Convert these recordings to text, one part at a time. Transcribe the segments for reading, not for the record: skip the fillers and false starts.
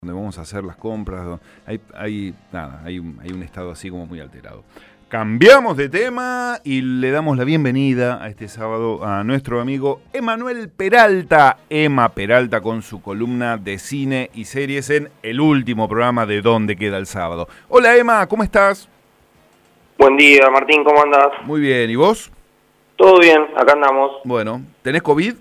donde vamos a hacer las compras, hay un estado así como muy alterado. Cambiamos de tema y le damos la bienvenida a este sábado a nuestro amigo Emanuel Peralta. Emma Peralta con su columna de cine y series en el último programa de ¿Dónde queda el sábado? Hola Emma, ¿cómo estás? Buen día, Martín, ¿cómo andás? Muy bien, ¿y vos? Todo bien, acá andamos. Bueno, ¿tenés COVID?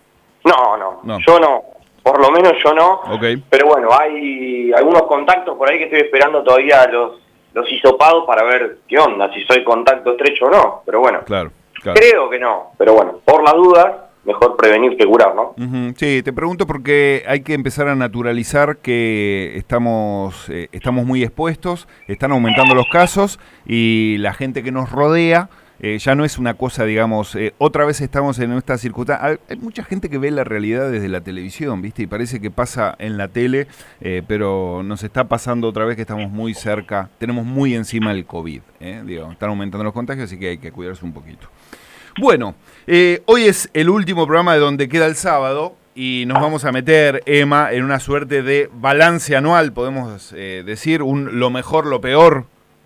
No, yo no. Por lo menos yo no. Okay. Pero bueno, hay algunos contactos por ahí que estoy esperando todavía los hisopados para ver qué onda, si soy contacto estrecho o no. Pero bueno, Claro. Creo que no. Pero bueno, por las dudas, mejor prevenir que curar, ¿no? Uh-huh. Sí, te pregunto porque hay que empezar a naturalizar que estamos muy expuestos, están aumentando los casos y la gente que nos rodea ya no es una cosa, digamos, otra vez estamos en esta circunstancia. Hay mucha gente que ve la realidad desde la televisión, ¿viste? Y parece que pasa en la tele, pero nos está pasando otra vez que estamos muy cerca, tenemos muy encima el COVID, digo, están aumentando los contagios, así que hay que cuidarse un poquito. Bueno, hoy es el último programa de Donde Queda el Sábado y nos vamos a meter, Emma, en una suerte de balance anual, podemos decir, lo mejor, lo peor.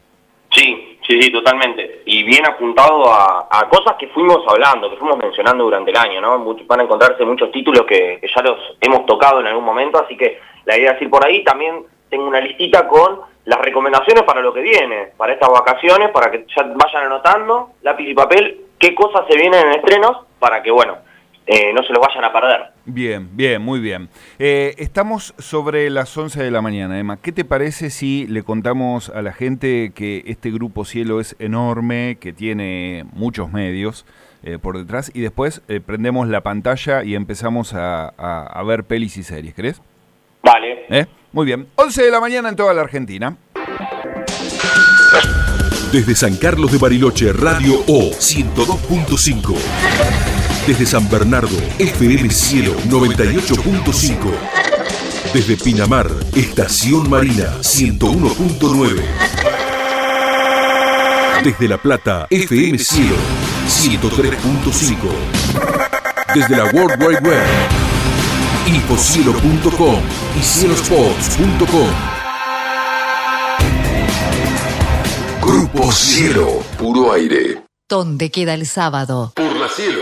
Sí, totalmente. Y bien apuntado a cosas que fuimos hablando, que fuimos mencionando durante el año, ¿no? Van a encontrarse muchos títulos que ya los hemos tocado en algún momento, así que la idea es ir por ahí. También tengo una listita con las recomendaciones para lo que viene, para estas vacaciones, para que ya vayan anotando, lápiz y papel, qué cosas se vienen en estrenos, para que, bueno, no se los vayan a perder. Bien, muy bien. Estamos sobre las 11 de la mañana, Emma. ¿Qué te parece si le contamos a la gente que este Grupo Cielo es enorme, que tiene muchos medios por detrás, y después prendemos la pantalla y empezamos a ver pelis y series, ¿crees? Vale. Muy bien. 11 de la mañana en toda la Argentina. Desde San Carlos de Bariloche, Radio O 102.5. Desde San Bernardo, FM Cielo 98.5. Desde Pinamar, Estación Marina 101.9. Desde La Plata, FM Cielo 103.5. Desde la World Wide Web, infocielo.com y cielospots.com. Grupo Cielo, puro aire. ¿Dónde queda el sábado? Por la Cielo.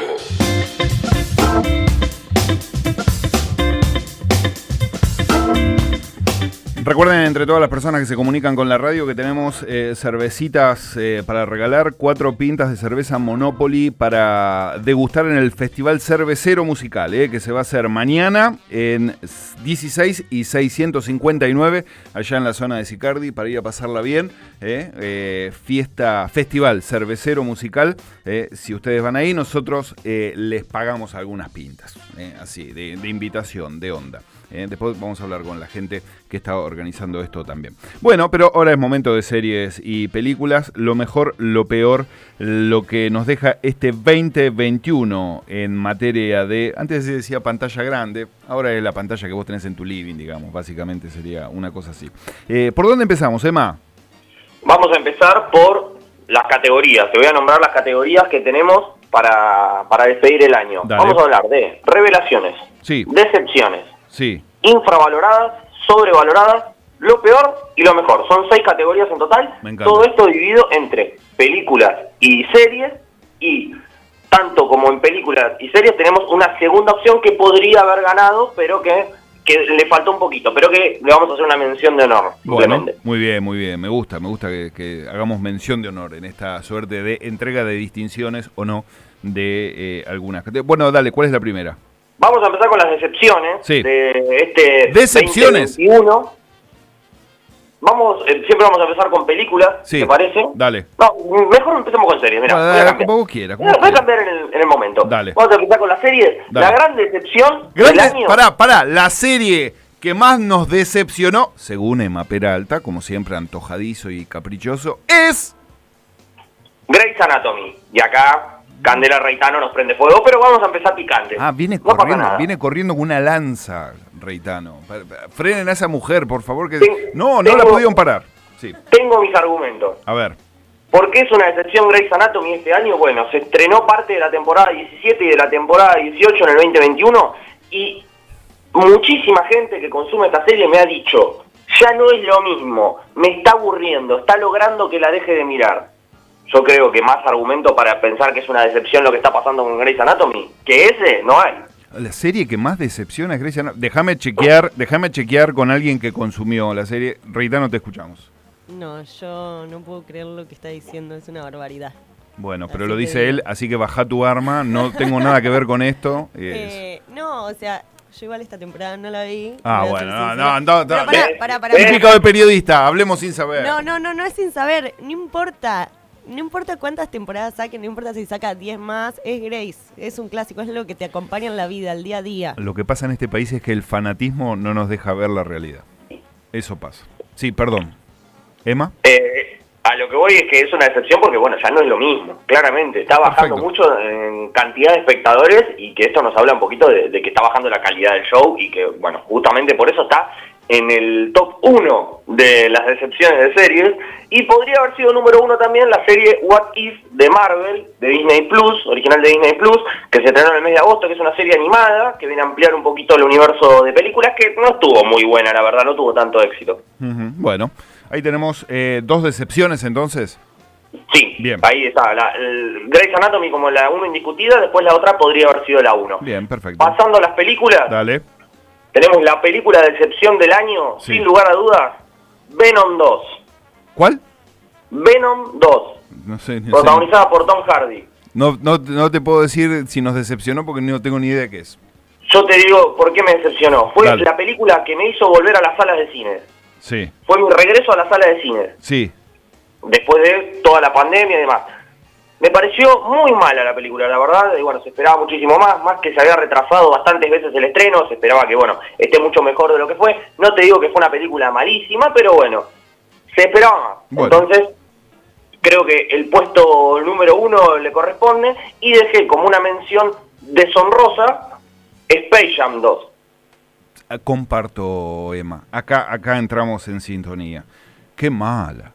Recuerden, entre todas las personas que se comunican con la radio, que tenemos cervecitas para regalar, 4 pintas de cerveza Monopoly para degustar en el Festival Cervecero Musical, que se va a hacer mañana en 16 y 659, allá en la zona de Sicardi, para ir a pasarla bien. Festival Cervecero Musical. Si ustedes van ahí, nosotros les pagamos algunas pintas, así, de invitación, de onda. Después vamos a hablar con la gente que está organizando esto también. Bueno, pero ahora es momento de series y películas. Lo mejor, lo peor, lo que nos deja este 2021 en materia de... Antes se decía pantalla grande, ahora es la pantalla que vos tenés en tu living, digamos. Básicamente sería una cosa así. ¿Por dónde empezamos, Emma? Vamos a empezar por las categorías. Te voy a nombrar las categorías que tenemos para despedir el año. Dale. Vamos a hablar de revelaciones, Sí. decepciones, Sí. infravaloradas, sobrevaloradas, lo peor y lo mejor. Son 6 categorías en total. Me encanta. Todo esto dividido entre películas y series, y tanto como en películas y series tenemos una segunda opción que podría haber ganado, pero que le faltó un poquito, pero que le vamos a hacer una mención de honor. Bueno, Simplemente. muy bien. Me gusta que hagamos mención de honor en esta suerte de entrega de distinciones o no de algunas. Bueno, dale, ¿cuál es la primera? Vamos a empezar con las decepciones, Sí. de este ¿Decepciones? 2021. Siempre vamos a empezar con películas, Sí. ¿te parece? Dale. No, mejor empecemos con series, mirá. Bueno, voy a dale, cambiar. como vos quieras. Voy a cambiar en el momento. Dale. Vamos a empezar con las series. Dale. La gran decepción del año. Pará, la serie que más nos decepcionó, según Emma Peralta, como siempre antojadizo y caprichoso, es... Grey's Anatomy. Y acá Candela Reitano nos prende fuego, pero vamos a empezar picante. Viene No pasa corriendo, nada. viene corriendo con una lanza, Reitano. Frenen a esa mujer, por favor, que... Ten- No tengo- la pudieron parar. Sí. Tengo mis argumentos. A ver. ¿Por qué es una decepción Grey's Anatomy este año? Bueno, se estrenó parte de la temporada 17 y de la temporada 18 en el 2021 y muchísima gente que consume esta serie me ha dicho, ya no es lo mismo, me está aburriendo, está logrando que la deje de mirar. Yo creo que más argumento para pensar que es una decepción lo que está pasando con Grey's Anatomy que ese no hay. La serie que más decepciona es Grey's Anatomy. Déjame chequear con alguien que consumió la serie. Rita, no te escuchamos. No, yo no puedo creer lo que está diciendo, es una barbaridad. Bueno, pero Así lo te dice digo. él, así que baja tu arma, no tengo nada que ver con esto. No, o sea, yo igual esta temporada no la vi. Ah, voy a ser bueno, sincera. no. Pero pará. Típico de periodista, hablemos sin saber. No es sin saber, no importa. No importa cuántas temporadas saquen, no importa si saca 10 más, es Grace, es un clásico, es lo que te acompaña en la vida, el día a día. Lo que pasa en este país es que el fanatismo no nos deja ver la realidad. Eso pasa. Sí, perdón. ¿Emma? A lo que voy es que es una decepción porque, bueno, ya no es lo mismo, claramente. Está bajando Perfecto. mucho en cantidad de espectadores y que esto nos habla un poquito de que está bajando la calidad del show y que, bueno, justamente por eso está en el top 1 de las decepciones de series. Y podría haber sido número 1 también la serie What If de Marvel, de Disney Plus, original de Disney Plus, que se estrenó en el mes de agosto, que es una serie animada, que viene a ampliar un poquito el universo de películas, que no estuvo muy buena, la verdad, no tuvo tanto éxito. Bueno, ahí tenemos 2 decepciones entonces. Sí, Bien. Ahí está, Grey's Anatomy como la 1 indiscutida, después la otra podría haber sido la 1. Bien, perfecto. Pasando a las películas, Dale. tenemos la película de decepción del año, Sí. sin lugar a dudas, Venom 2. ¿Cuál? Venom 2, No sé. protagonizada por Tom Hardy. No te puedo decir si nos decepcionó porque no tengo ni idea de qué es. Yo te digo por qué me decepcionó. Fue Dale. la película que me hizo volver a las salas de cine. Sí, Fue mi regreso a la sala de cine, sí. después de toda la pandemia y demás. Me pareció muy mala la película, la verdad, y bueno, se esperaba muchísimo más que se había retrasado bastantes veces el estreno, se esperaba que, bueno, esté mucho mejor de lo que fue. No te digo que fue una película malísima, pero bueno, se esperaba más. Bueno. Entonces, creo que el puesto número 1 le corresponde, y dejé como una mención deshonrosa Space Jam 2. Comparto, Emma. Acá entramos en sintonía. Qué mala.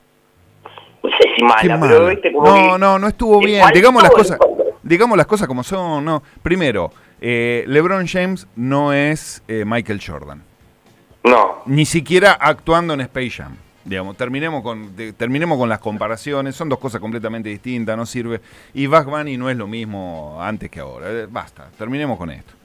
No sé si mala, Qué pero mala. viste como que No estuvo le bien. faltó, Digamos las cosas como son. No. Primero, LeBron James no es Michael Jordan. No. Ni siquiera actuando en Space Jam. Digamos, terminemos con las comparaciones. Son 2 cosas completamente distintas, no sirve. Y Bugs Bunny no es lo mismo antes que ahora. Basta, terminemos con esto.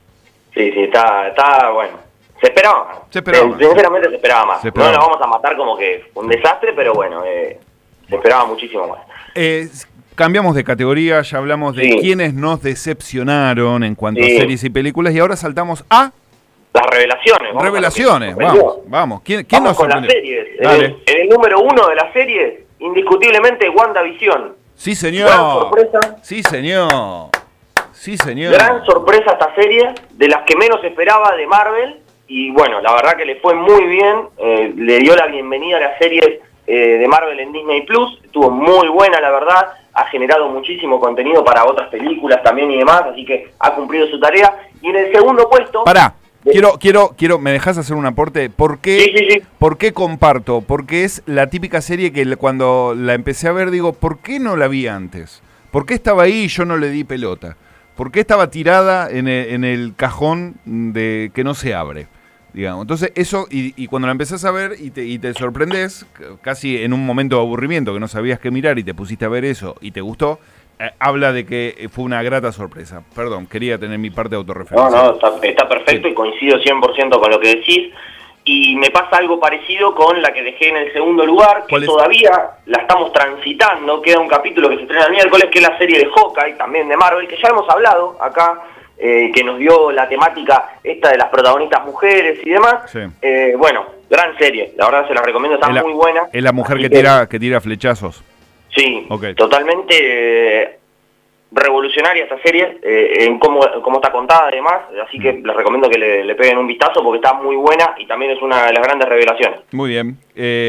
Sí, está bueno. Se esperaba más. Se esperaba más. Sinceramente se esperaba más. Se esperaba No la más. vamos a matar como que fue un desastre, pero bueno, se esperaba muchísimo más. Cambiamos de categoría, ya hablamos de Sí. quienes nos decepcionaron en cuanto Sí. a series y películas y ahora saltamos a Las revelaciones. vamos revelaciones. a lo que nos sorprendió. Vamos. ¿Quién Vamos nos con las sorprendió? series. Dale. En el número 1 de las series, indiscutiblemente WandaVision. Sí, señor. Gran sorpresa. Sí, señor. Sí, señor. Gran sorpresa esta serie, de las que menos esperaba de Marvel, y bueno, la verdad que le fue muy bien, le dio la bienvenida a las series de Marvel en Disney Plus, estuvo muy buena la verdad, ha generado muchísimo contenido para otras películas también y demás, así que ha cumplido su tarea, y en el segundo puesto... Pará. Quiero, ¿me dejas hacer un aporte? ¿Por qué, Sí. ¿Por qué comparto? Porque es la típica serie que cuando la empecé a ver digo, ¿por qué no la vi antes? ¿Por qué estaba ahí y yo no le di pelota? ¿Por qué estaba tirada en el cajón de que no se abre? Digamos. Entonces eso, y cuando la empezás a ver y te sorprendes, casi en un momento de aburrimiento que no sabías qué mirar y te pusiste a ver eso y te gustó, habla de que fue una grata sorpresa. Perdón, quería tener mi parte de autorreferencia. No, está perfecto, Sí. y coincido 100% con lo que decís. Y me pasa algo parecido con la que dejé en el segundo lugar, que ¿Cuál es? todavía la estamos transitando. Queda un capítulo que se estrena el miércoles, que es la serie de Hawkeye, también de Marvel, que ya hemos hablado acá, que nos dio la temática esta de las protagonistas mujeres y demás. Sí. Bueno, gran serie, la verdad se la recomiendo, está muy buena. Es la mujer Así que tira flechazos. Sí, Ok. totalmente revolucionaria esta serie, en cómo está contada además, así que les recomiendo que le peguen un vistazo porque está muy buena y también es una de las grandes revelaciones. Muy bien.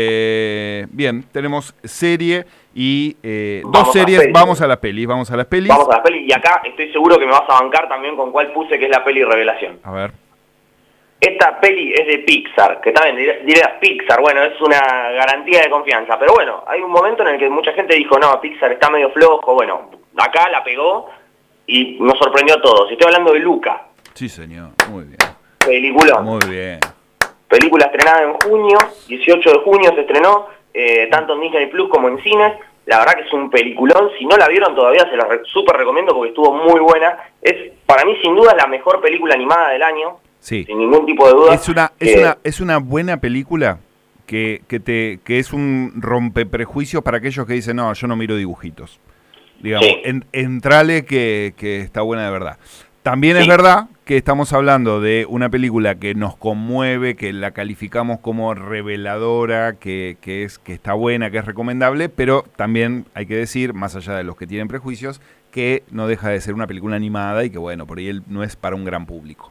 Bien, tenemos serie y Vamos dos a series. pelis. Vamos a las pelis. Vamos a las pelis, y acá estoy seguro que me vas a bancar también con cuál puse, que es la peli revelación. A ver. Esta peli es de Pixar, que también dirás Pixar, bueno, es una garantía de confianza, pero bueno, hay un momento en el que mucha gente dijo, no, Pixar está medio flojo, bueno, acá la pegó y nos sorprendió a todos. Estoy hablando de Luca. Sí, señor. Muy bien. Película. Muy bien. Película estrenada en junio, 18 de junio se estrenó, tanto en Disney Plus como en cines. La verdad que es un peliculón. Si no la vieron todavía, se la súper recomiendo porque estuvo muy buena. Es, para mí, sin duda, la mejor película animada del año. Sí. Sin ningún tipo de duda. Es una buena película que es un rompeprejuicios para aquellos que dicen, no, yo no miro dibujitos. Digamos, Sí. entrale que está buena de verdad. También Sí. es verdad que estamos hablando de una película que nos conmueve, que la calificamos como reveladora, que está buena, que es recomendable, pero también hay que decir, más allá de los que tienen prejuicios, que no deja de ser una película animada y que, bueno, por ahí no es para un gran público.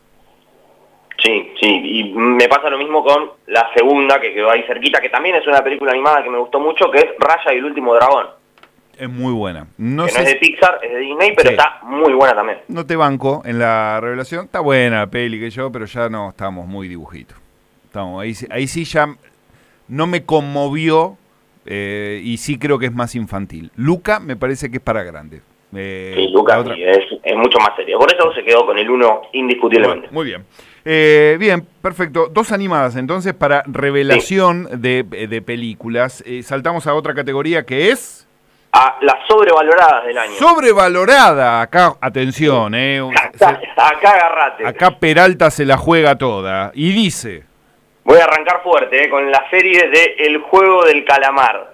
Sí, y me pasa lo mismo con la segunda, que quedó ahí cerquita, que también es una película animada que me gustó mucho, que es Raya y el último dragón. Es muy buena. Que no es de Pixar, es de Disney, pero Sí. está muy buena también. No te banco en la revelación. Está buena la peli que yo, pero ya no estamos muy dibujitos. Ahí sí ya no me conmovió y sí creo que es más infantil. Luca me parece que es para grande. Sí, Lucas la otra- sí, es mucho más serio. Por eso se quedó con el 1 indiscutiblemente. Bueno, muy bien. Bien, perfecto. 2 animadas entonces para revelación de películas. Saltamos a otra categoría que es... A las sobrevaloradas del año. Sobrevalorada. Acá, atención, Acá agarrate. acá Peralta se la juega toda. Y dice... Voy a arrancar fuerte con la serie de El Juego del Calamar.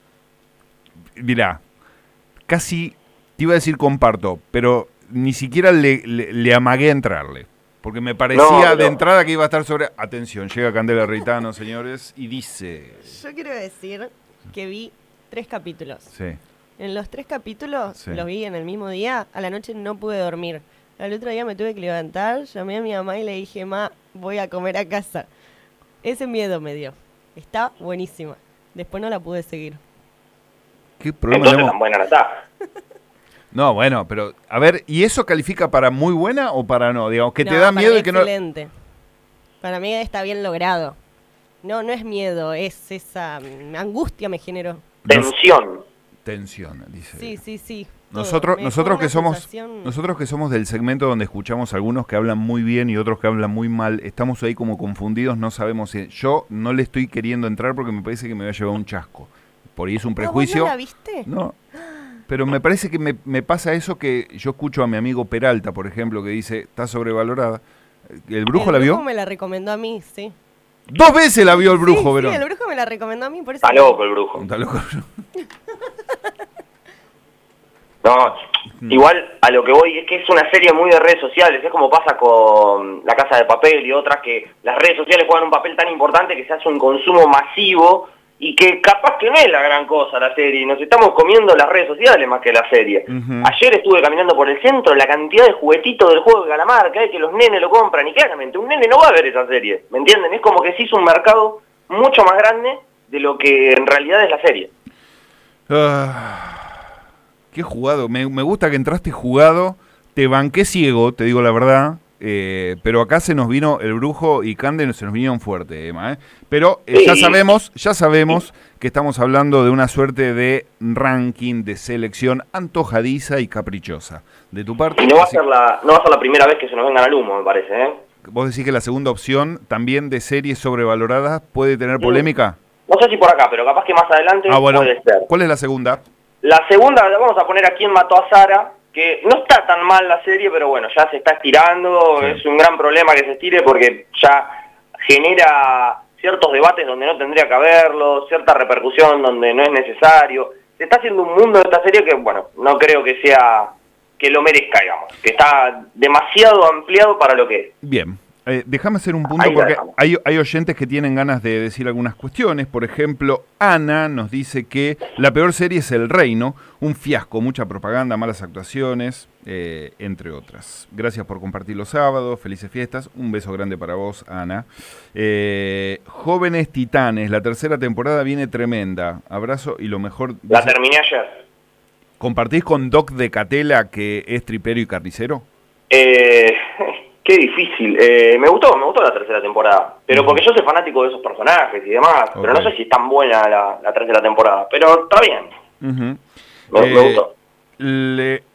Mirá, casi te iba a decir comparto, pero ni siquiera le amagué a entrarle. Porque me parecía No. de entrada que iba a estar sobre... Atención, llega Candela Reitano, señores, y dice... Yo quiero decir que vi 3 capítulos. Sí. En los 3 capítulos, Sí. los vi en el mismo día, a la noche no pude dormir. Al otro día me tuve que levantar, llamé a mi mamá y le dije, ma, voy a comer a casa. Ese miedo me dio. Está buenísima. Después no la pude seguir. ¿Qué problema Entonces tenemos? tan buena no está. No, bueno, pero a ver, ¿y eso califica para muy buena o para no? Digamos, que te No, da para miedo mí y que no... excelente. Para mí está bien logrado. No es miedo, es esa angustia me generó. Tensión. Tensión, dice. Sí. todo. Nosotros, Me dejó nosotros que una somos, sensación- nosotros que somos del segmento donde escuchamos algunos que hablan muy bien y otros que hablan muy mal, estamos ahí como confundidos, no sabemos si... Yo no le estoy queriendo entrar porque me parece que me va a llevar un chasco. Por ahí es un ¿Ah, vos prejuicio. no la viste? No, pero me parece que me pasa eso que yo escucho a mi amigo Peralta, por ejemplo, que dice, está sobrevalorada. ¿El brujo la El vio? brujo me la recomendó a mí, sí. 2 veces la vio el brujo, sí, Verón. Sí, el brujo me la recomendó a mí, por eso... Está loco el brujo. Está loco. No, igual a lo que voy es que es una serie muy de redes sociales. Es como pasa con La Casa de Papel y otras, que las redes sociales juegan un papel tan importante que se hace un consumo masivo y que capaz que no es la gran cosa la serie. Nos estamos comiendo las redes sociales más que la serie. Ujú. Ayer estuve caminando por el centro, la cantidad de juguetitos del juego de calamar que hay, que los nenes lo compran, y claramente un nene no va a ver esa serie, ¿me entienden? Es como que se hizo un mercado mucho más grande de lo que en realidad es la serie. Qué jugado. Me gusta que entraste jugado. Te banqué ciego, te digo la verdad. Pero acá se nos vino el brujo y Cande se nos vinieron fuerte, Emma. Pero Sí. ya sabemos que estamos hablando de una suerte de ranking, de selección antojadiza y caprichosa. De tu parte, Y no va a así- ser la primera vez que se nos vengan al humo, me parece, ¿eh? vos decís que la segunda opción, también de series sobrevaloradas, puede tener polémica. No sé si por acá, pero capaz que más adelante Bueno. puede ser. ¿Cuál es la segunda? La segunda la vamos a poner a Quién mató a Sara, que no está tan mal la serie, pero bueno, ya se está estirando. Sí. Es un gran problema que se estire porque ya genera ciertos debates donde no tendría que haberlo, cierta repercusión donde no es necesario. Se está haciendo un mundo de esta serie que, bueno, no creo que sea, que lo merezca, digamos, que está demasiado ampliado para lo que es. Bien, déjame hacer un punto Ahí la porque dejamos. hay oyentes que tienen ganas de decir algunas cuestiones. Por ejemplo, Ana nos dice que la peor serie es El Reino, un fiasco, mucha propaganda, malas actuaciones, entre otras. Gracias por compartir los sábados, felices fiestas, un beso grande para vos, Ana. Jóvenes Titanes, la tercera temporada viene tremenda, abrazo y lo mejor... La dice, terminé ayer. ¿compartís con Doc de Catela, que es tripero y carnicero? Qué difícil. Me gustó la tercera temporada. Pero porque yo soy fanático de esos personajes y demás. Pero no Ok. sé si es tan buena la tercera temporada. Pero está bien. Ujú. Me gustó.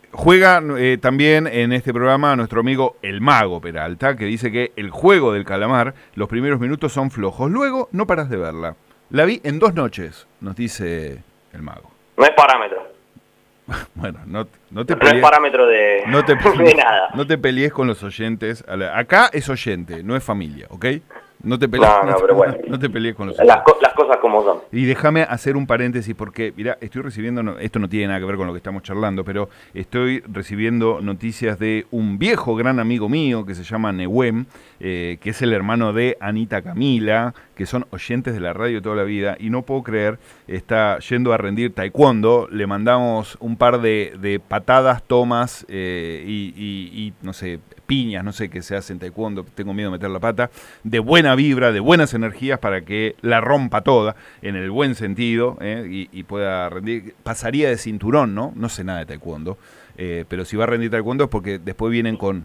Juega también en este programa nuestro amigo El Mago Peralta, que dice que el juego del calamar, los primeros minutos son flojos, luego no paras de verla. La vi en 2 noches, nos dice El Mago. No es parámetro. Bueno, no te No es parámetro de, de nada. No te pelees con los oyentes. Acá es oyente, no es familia, ¿ok? No te pelees, pero bueno. no te pelees con los las cosas como son. Y déjame hacer un paréntesis porque, mira, estoy recibiendo, esto no tiene nada que ver con lo que estamos charlando, pero estoy recibiendo noticias de un viejo gran amigo mío que se llama Nehuen, que es el hermano de Anita Camila, que son oyentes de la radio toda la vida, y no puedo creer, está yendo a rendir taekwondo. Le mandamos un par de patadas, tomas y no sé, piñas, no sé qué se hace en taekwondo, tengo miedo de meter la pata, de buena vibra, de buenas energías para que la rompa toda, en el buen sentido, y pueda rendir. Pasaría de cinturón, ¿no? No sé nada de taekwondo, pero si va a rendir taekwondo es porque después viene con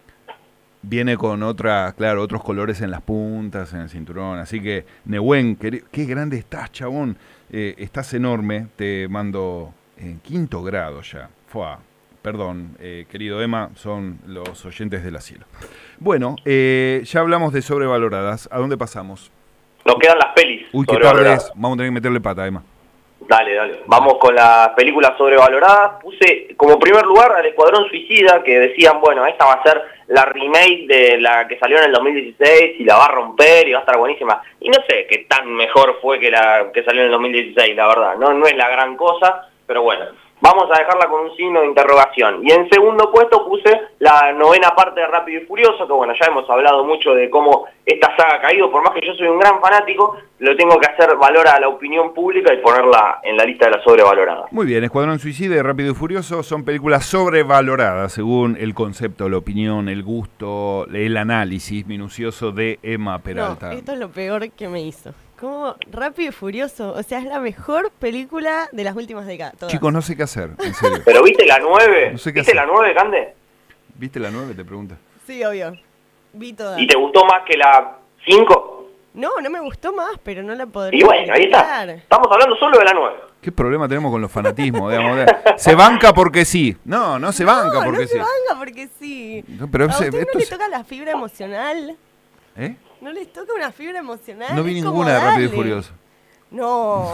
otros colores en las puntas, en el cinturón. Así que, Nehuen, qué grande estás, chabón. Estás enorme, te mando en 5º grado ya. Fua. Perdón, querido Emma, son los oyentes del asilo. Bueno, ya hablamos de sobrevaloradas. ¿A dónde pasamos? Nos quedan las pelis. Uy, qué tarde es. Vamos a tener que meterle pata, Emma. Dale. Vamos con las películas sobrevaloradas. Puse como primer lugar al Escuadrón Suicida, que decían, bueno, esta va a ser la remake de la que salió en el 2016 y la va a romper y va a estar buenísima. Y no sé qué tan mejor fue que la que salió en el 2016, la verdad. No es la gran cosa, pero bueno. Vamos a dejarla con un signo de interrogación. Y en segundo puesto puse la 9ª parte de Rápido y Furioso, que bueno, ya hemos hablado mucho de cómo esta saga ha caído. Por más que yo soy un gran fanático, lo tengo que hacer valor a la opinión pública y ponerla en la lista de las sobrevaloradas. Muy bien, Escuadrón Suicida y Rápido y Furioso son películas sobrevaloradas según el concepto, la opinión, el gusto, el análisis minucioso de Emma Peralta. No, esto es lo peor que me hizo. ¿Cómo? Rápido y Furioso. O sea, es la mejor película de las últimas décadas. Todas. Chicos, no sé qué hacer, en serio. ¿Pero viste la 9? No sé qué ¿Viste hacer. la 9, Cande? ¿Viste la 9? Te pregunta. Sí, obvio. Vi todas. ¿Y te gustó más que la 5? No me gustó más, pero no la podría Y bueno, ahí está. criticar. Estamos hablando solo de la 9. ¿Qué problema tenemos con los fanatismos? Digamos? Se banca porque sí. No se banca porque no sí. se banca porque sí. No, pero ¿A usted esto no le es- toca la fibra emocional? ¿Eh? ¿No les toca una fibra emocional? No vi Es como, ninguna de Rápido y dale. Furioso. No.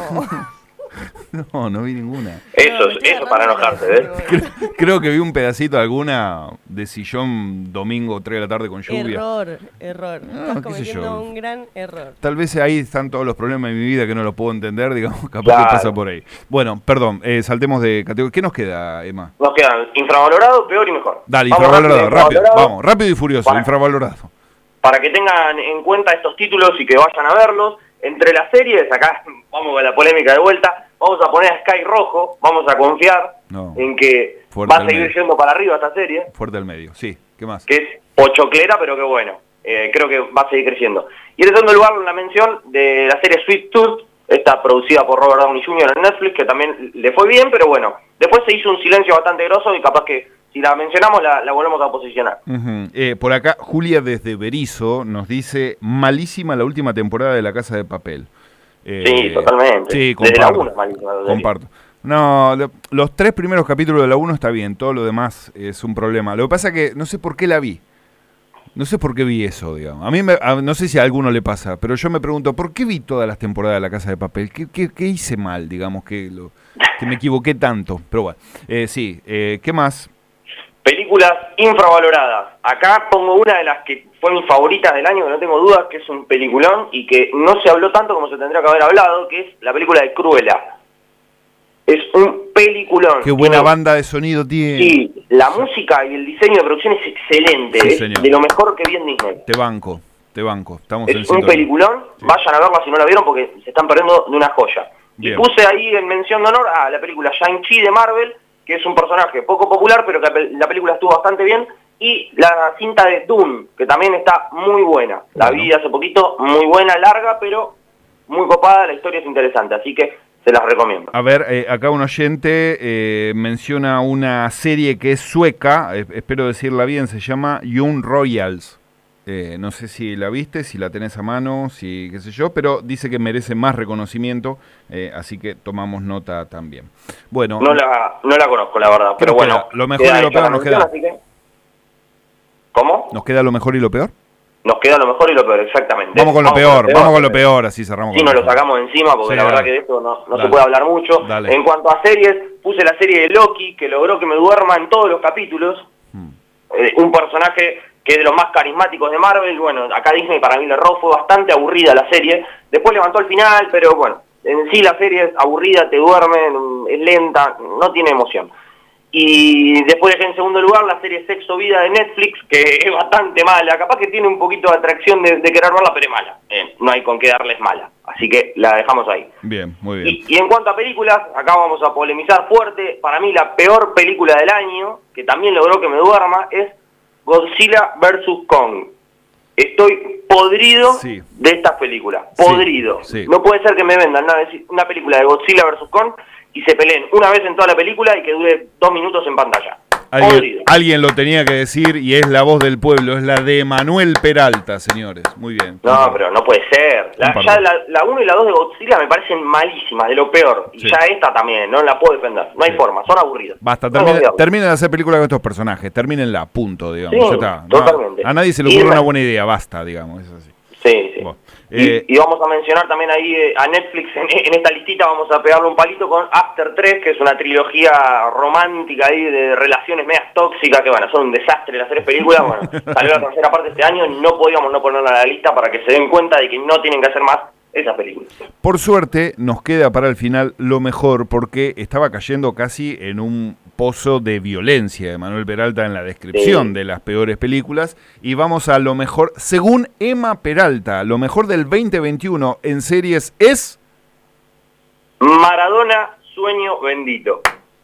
No vi ninguna. Eso, No, me estoy eso para agarrando enojarse, la ¿ves? mano. Creo que vi un pedacito alguna de sillón domingo 3 de la tarde con lluvia. Error. Ah, Estás qué sé yo. cometiendo un gran error. Tal vez ahí están todos los problemas de mi vida que no los puedo entender, digamos, capaz Claro. que pasa por ahí. Bueno, perdón, saltemos de categoría. ¿Qué nos queda, Emma? Nos quedan infravalorado, peor y mejor. Dale, Vamos infravalorado, rápido, infravalorado. vamos, Rápido y Furioso, Para- infravalorado. Para que tengan en cuenta estos títulos y que vayan a verlos, entre las series, acá vamos con la polémica de vuelta, vamos a poner a Sky Rojo, vamos a confiar No. en que Fuerte va a al seguir medio. yendo para arriba esta serie, Fuerte al medio, sí, ¿qué más? que es pochoclera, pero que bueno, creo que va a seguir creciendo. Y en segundo lugar, la mención de la serie Sweet Tooth, esta producida por Robert Downey Jr. en Netflix, que también le fue bien, pero bueno, después se hizo un silencio bastante grosso y capaz que si la mencionamos la volvemos a posicionar. Ujú. Por acá, Julia desde Berizo nos dice, malísima la última temporada de La Casa de Papel. Sí, totalmente. Sí, Desde la comparto. 1 es malísima la serie. Comparto. No, los 3 primeros capítulos de la 1 está bien, todo lo demás es un problema. Lo que pasa es que no sé por qué la vi. No sé por qué vi eso, digamos. No sé si a alguno le pasa, pero yo me pregunto, ¿por qué vi todas las temporadas de La Casa de Papel? ¿Qué hice mal, digamos, que me equivoqué tanto? Pero bueno, sí, ¿qué más? Películas infravaloradas. Acá pongo una de las que fue mi favorita del año, que no tengo dudas, que es un peliculón y que no se habló tanto como se tendría que haber hablado, que es la película de Cruella. Es un peliculón. Qué buena Tiene- banda de sonido tiene. Sí, la música y el diseño de producción es excelente. Sí, es señor. de lo mejor que vi en Disney. Te banco. Estamos en Es un sintonía. peliculón, Sí. vayan a verla si no la vieron porque se están perdiendo de una joya. Bien. Y puse ahí en mención de honor a la película Shang-Chi de Marvel, que es un personaje poco popular, pero que la película estuvo bastante bien, y la cinta de Dune, que también está muy buena. La Bueno. vi hace poquito, muy buena, larga, pero muy copada, la historia es interesante, así que se las recomiendo. A ver, acá un oyente menciona una serie que es sueca, espero decirla bien, se llama Young Royals. No sé si la viste, si la tenés a mano, si qué sé yo, pero dice que merece más reconocimiento, así que tomamos nota también. Bueno, No la conozco, la verdad, pero nos bueno. queda? Lo mejor queda y lo hecha peor la nos mención, queda. así que- ¿Cómo? ¿Nos queda lo mejor y lo peor? Nos queda lo mejor y lo peor, exactamente. Vamos con lo peor, así cerramos. Sí, con nos lo lo peor. sacamos de encima porque Sí, la verdad dale. que de esto no Dale. se puede hablar mucho. Dale. En cuanto a series, puse la serie de Loki, que logró que me duerma en todos los capítulos. Un personaje que es de los más carismáticos de Marvel. Bueno, acá Disney para mí le erró, fue bastante aburrida la serie. Después levantó al final, pero bueno, en sí la serie es aburrida, te duerme, es lenta, no tiene emoción. Y después dejé en segundo lugar la serie Sexo Vida de Netflix, que es bastante mala. Capaz que tiene un poquito de atracción de querer verla, pero es mala. No hay con qué darles mala. Así que la dejamos ahí. Bien, muy bien. Y en cuanto a películas, acá vamos a polemizar fuerte. Para mí la peor película del año, que también logró que me duerma, es Godzilla vs. Kong. Estoy podrido Sí. de esta película. Sí, Podrido. sí. No puede ser que me vendan una película de Godzilla vs. Kong y se peleen una vez en toda la película y que dure 2 minutos en pantalla. Podrido. Alguien lo tenía que decir y es la voz del pueblo, es la de Manuel Peralta, señores. Muy bien. No, pero no puede ser. Comparto. Ya la 1 y la 2 de Godzilla me parecen malísimas, de lo peor. Y Sí. ya esta también, no la puedo defender. No hay Sí. forma, son aburridos. Basta, No, no, terminen de hacer películas con estos personajes, termínenla, punto, digamos. Sí, Ya está. totalmente. A nadie se le Y ocurre una bueno. buena idea, basta, digamos, es así. Sí, sí. Bueno, Y vamos a mencionar también ahí a Netflix, en esta listita vamos a pegarle un palito con After 3, que es una trilogía romántica ahí de relaciones medias tóxicas, que bueno, son un desastre las 3 películas. Bueno, salió la tercera parte este año, no podíamos no ponerla a la lista para que se den cuenta de que no tienen que hacer más esas películas. Por suerte, nos queda para el final lo mejor, porque estaba cayendo casi en un pozo de violencia de Manuel Peralta en la descripción Sí. de las peores películas, y vamos a lo mejor, según Emma Peralta, lo mejor del 2021 en series es... Maradona, sueño bendito.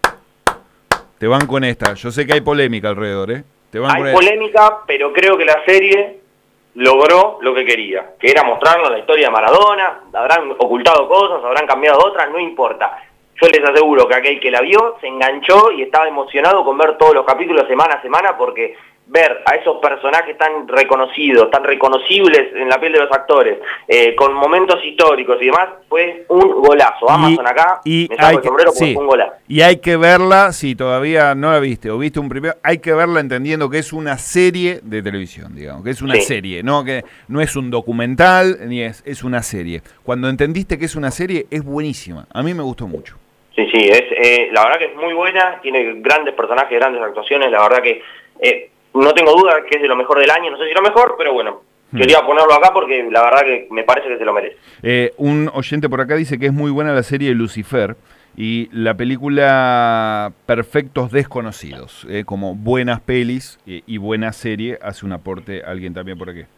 Te van con esta, yo sé que hay polémica alrededor, ¿eh? Te van Hay con polémica, pero creo que la serie logró lo que quería, que era mostrarnos la historia de Maradona. Habrán ocultado cosas, habrán cambiado otras, no importa. Yo les aseguro que aquel que la vio se enganchó y estaba emocionado con ver todos los capítulos semana a semana, porque ver a esos personajes tan reconocidos, tan reconocibles en la piel de los actores, con momentos históricos y demás, fue un golazo. Amazon acá, me saco el sombrero porque fue un golazo. Y hay que verla, si todavía no la viste o viste un primero, hay que verla entendiendo que es una serie de televisión, digamos, que es una Sí. serie, ¿no? Que no es un documental, ni es una serie. Cuando entendiste que es una serie, es buenísima. A mí me gustó mucho. Sí, la verdad que es muy buena, tiene grandes personajes, grandes actuaciones, la verdad que no tengo duda que es de lo mejor del año, no sé si lo mejor, pero bueno, quería ponerlo acá porque la verdad que me parece que se lo merece. Un oyente por acá dice que es muy buena la serie Lucifer y la película Perfectos Desconocidos, como buenas pelis y buena serie, hace un aporte alguien también por aquí.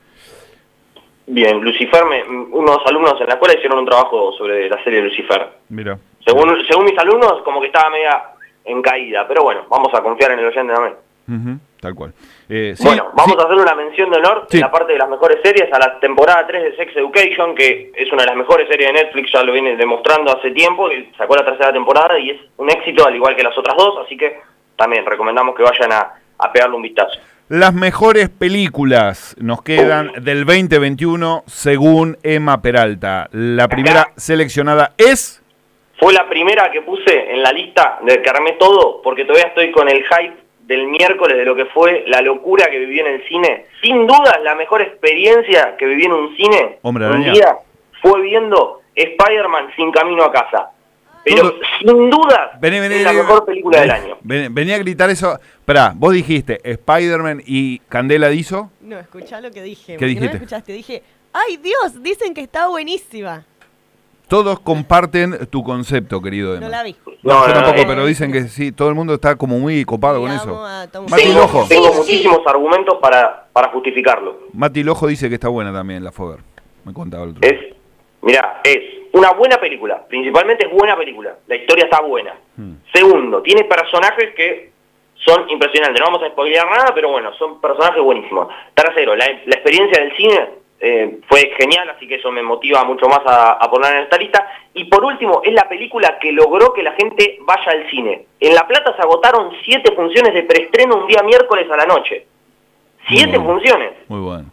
Bien, Lucifer, unos alumnos en la escuela hicieron un trabajo sobre la serie Lucifer. Mira. Según mis alumnos, como que estaba media en caída, pero bueno, vamos a confiar en el oyente también. Tal cual. Bueno, vamos a hacer una mención de honor Sí. en la parte de las mejores series a la temporada 3 de Sex Education, que es una de las mejores series de Netflix, ya lo viene demostrando hace tiempo, y sacó la tercera temporada y es un éxito al igual que las otras dos, así que también recomendamos que vayan a pegarle un vistazo. Las mejores películas nos quedan del 2021 según Emma Peralta. La primera seleccionada es... Fue la primera que puse en la lista de que armé todo, porque todavía estoy con el hype del miércoles de lo que fue la locura que viví en el cine. Sin duda, la mejor experiencia que viví en un cine Hombre un araña. día fue viendo Spider-Man Sin Camino a Casa. Pero Todo- sin duda Vení, es la mejor película del año. Vení a gritar eso. Esperá, vos dijiste Spider-Man y Candela hizo... No, escuchá lo que dije. ¿Qué porque dijiste? No lo escuchaste. Dije, ¡ay, Dios! Dicen que está buenísima. Todos comparten tu concepto, querido Emma. No la vi. No, yo No, tampoco, no, pero dicen que sí, todo el mundo está como muy copado con Y eso. amo a Tom Mati Cruise. Lojo. Tengo muchísimos argumentos para justificarlo. Mati Lojo dice que está buena también, la Fover. Me contaba el otro día. Es una buena película, principalmente es buena película, la historia está buena. Segundo, tiene personajes que son impresionantes, no vamos a spoilear nada, pero bueno, son personajes buenísimos. Tercero, la experiencia del cine fue genial, así que eso me motiva mucho más a poner en esta lista. Y por último, es la película que logró que la gente vaya al cine. En La Plata se agotaron 7 funciones de preestreno un día miércoles a la noche. 7 Muy bueno. funciones. Muy bueno.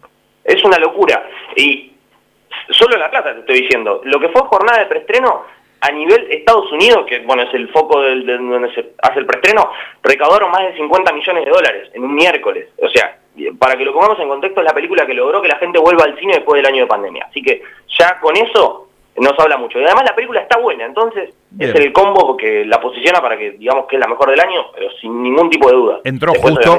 Es una locura. Y solo en La Plata te estoy diciendo, lo que fue jornada de preestreno a nivel Estados Unidos, que bueno es el foco de donde se hace el preestreno, recaudaron más de 50 millones de dólares en un miércoles. O sea, para que lo pongamos en contexto, es la película que logró que la gente vuelva al cine después del año de pandemia. Así que ya con eso nos habla mucho. Y además la película está buena, entonces bien. Es el combo que la posiciona para que digamos que es la mejor del año, pero sin ningún tipo de duda. Entró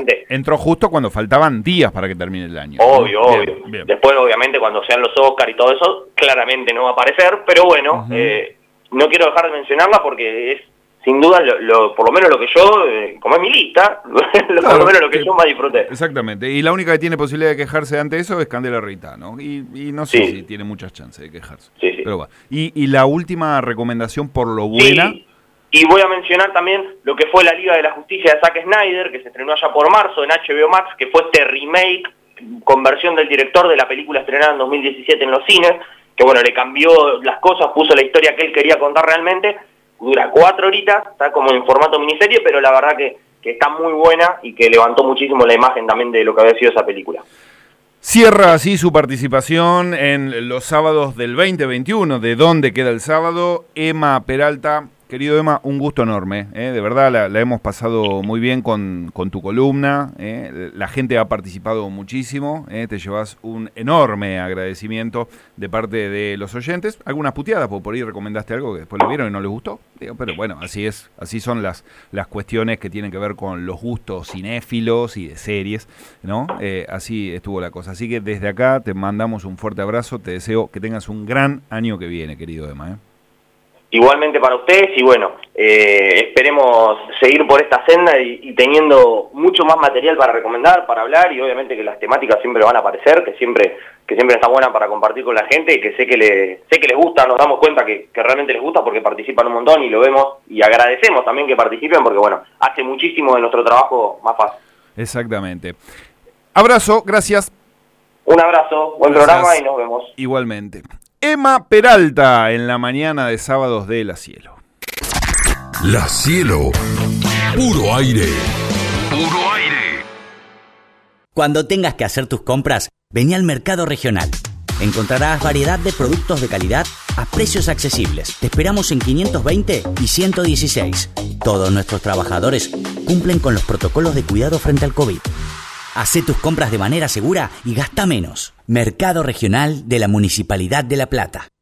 justo cuando faltaban días para que termine el año. Obvio, ¿no? obvio. Bien. Después, obviamente, cuando sean los Oscar y todo eso, claramente no va a aparecer, pero bueno, no quiero dejar de mencionarla porque es sin duda, por lo menos lo que yo, como es mi lista, Claro, por lo menos lo que yo más disfruté. Exactamente, y la única que tiene posibilidad de quejarse ante eso es Candela Rita, ¿no? Y no sé si tiene muchas chances de quejarse. Sí, sí. Pero bueno. Y la última recomendación por lo buena... Sí. Y voy a mencionar también lo que fue la Liga de la Justicia de Zack Snyder, que se estrenó allá por marzo en HBO Max, que fue este remake con versión del director de la película estrenada en 2017 en los cines, que bueno, le cambió las cosas, puso la historia que él quería contar realmente. Dura 4 horitas, está como en formato miniserie, pero la verdad que está muy buena y que levantó muchísimo la imagen también de lo que había sido esa película. Cierra así su participación en los sábados del 2021, de dónde queda el sábado, Emma Peralta. Querido Emma, un gusto enorme, de verdad la hemos pasado muy bien con tu columna, la gente ha participado muchísimo, te llevas un enorme agradecimiento de parte de los oyentes, algunas puteadas, porque por ahí recomendaste algo que después lo vieron y no les gustó, pero bueno, así son las cuestiones que tienen que ver con los gustos cinéfilos y de series, ¿no? Así estuvo la cosa, así que desde acá te mandamos un fuerte abrazo, te deseo que tengas un gran año que viene, querido Emma, Igualmente para ustedes y bueno, esperemos seguir por esta senda y teniendo mucho más material para recomendar, para hablar y obviamente que las temáticas siempre van a aparecer, que siempre está buena para compartir con la gente y que sé que les gusta, nos damos cuenta que realmente les gusta porque participan un montón y lo vemos y agradecemos también que participen porque bueno, hace muchísimo de nuestro trabajo más fácil. Exactamente. Abrazo, gracias. Un abrazo, buen programa y nos vemos. Igualmente. Emma Peralta en la mañana de sábados de La Cielo. La Cielo. Puro aire. Puro aire. Cuando tengas que hacer tus compras, vení al Mercado Regional. Encontrarás variedad de productos de calidad a precios accesibles. Te esperamos en 520 y 116. Todos nuestros trabajadores cumplen con los protocolos de cuidado frente al COVID. Hacé tus compras de manera segura y gasta menos. Mercado Regional de la Municipalidad de La Plata.